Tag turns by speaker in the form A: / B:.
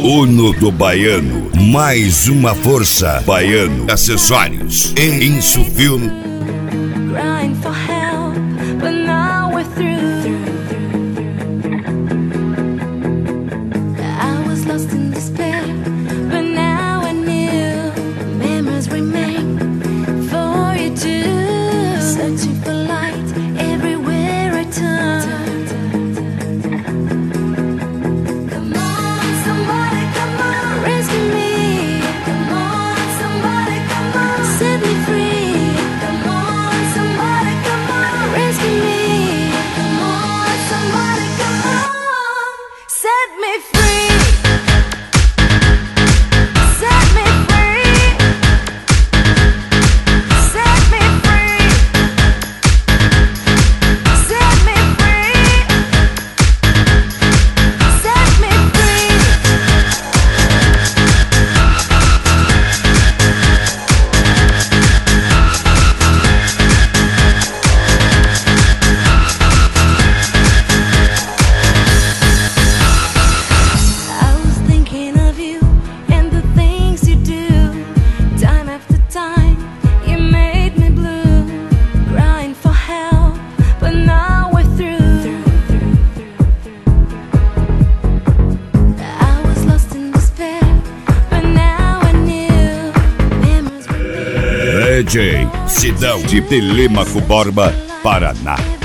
A: Uno do Baiano, mais uma força. Baiano Acessórios, em Insufilme.
B: Crying for help, but now we're through. I was lost in despair, but now I knew. Memories remain for you too. Searching for light everywhere I turn. Come on, somebody, come on, rescue me. Come on, somebody, come on, set me free. Come on, somebody, come on, rescue me. Come on, somebody, come on, set me free. Set me free. Set me free. Set me free. Set me free. I was thinking of you and the things you do. Time after time, you made me blue. Crying for help, but now we're through. I was lost in despair, but now I knew. Memories were
A: DJ Sidão de Telêmaco Borba, Paraná.